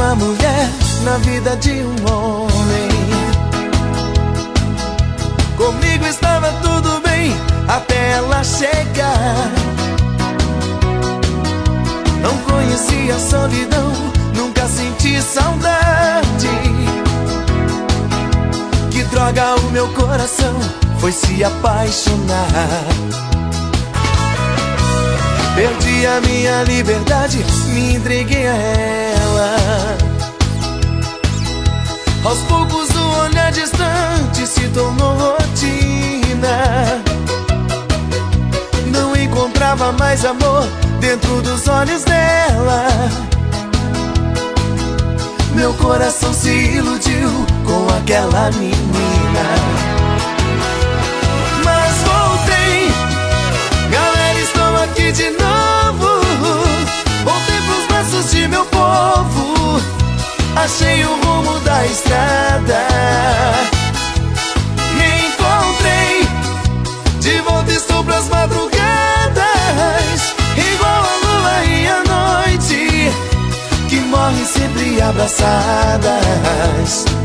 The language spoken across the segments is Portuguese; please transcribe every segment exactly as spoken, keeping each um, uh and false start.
uma mulher na vida de um homem. Comigo estava tudo bem até ela chegar. Não conhecia a solidão, nunca senti saudade. Que droga, o meu coração foi se apaixonar. Perdi a minha liberdade, me entreguei a ela. Aos poucos o olhar distante se tornou rotina. Não encontrava mais amor dentro dos olhos dela. Meu coração se iludiu com aquela menina. Mas voltei, galera, estou aqui de novo. Voltei pros braços de meu povo. Achei o rumo da estrada. Me encontrei, de volta estou pras madrugadas, igual a lua e a noite, que morrem sempre abraçadas.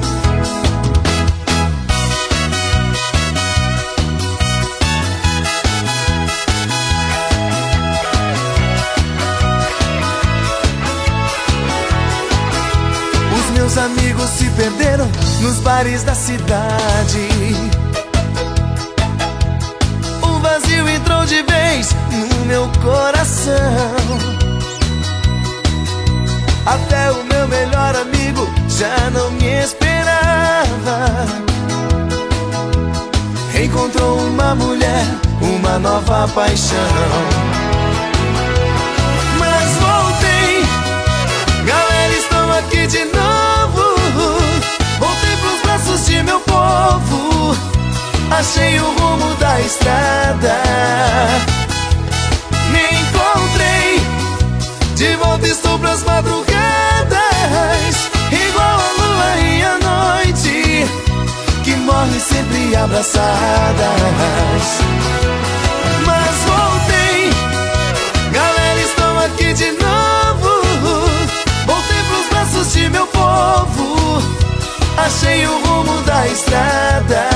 Meus amigos se perderam nos bares da cidade. O vazio entrou de vez no meu coração. Até o meu melhor amigo já não me esperava. Encontrou uma mulher, uma nova paixão. Mas voltei, galera, estou aqui de novo. Voltei pros braços de meu povo. Achei o rumo da estrada. Me encontrei, de volta estou pras madrugadas, igual a lua e a noite, que morrem sempre abraçadas. Mas voltei, galera, estou aqui de novo. Voltei pros braços de meu povo. Achei o rumo da estrada.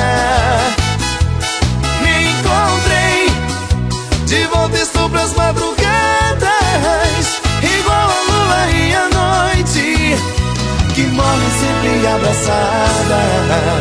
Me encontrei, de volta estou pras madrugadas, igual a lua e a noite, que morrem sempre abraçadas.